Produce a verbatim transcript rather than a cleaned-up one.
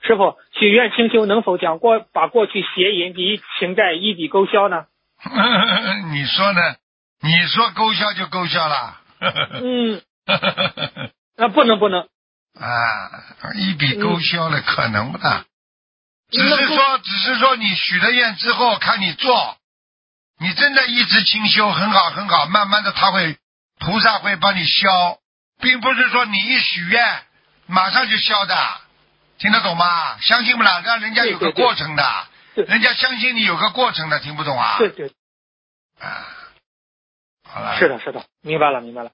师傅，许愿清修能否将过把过去邪淫及情债一笔勾销呢？ 你说呢？你说勾销就勾销了。 嗯，啊，不能不能。 啊，一笔勾销了，可能不大。 嗯、 只是说，只是说你许了愿之后，看你做，你真的一直清修，很好很好，慢慢的他会，菩萨会帮你消，并不是说你一许愿马上就消的，听得懂吗？相信不啦？让人家有个过程的， 对对对， 人家相信你有个过程的，听不懂啊？ 对对。 啊，好了。 是的，是的，明白了，明白了。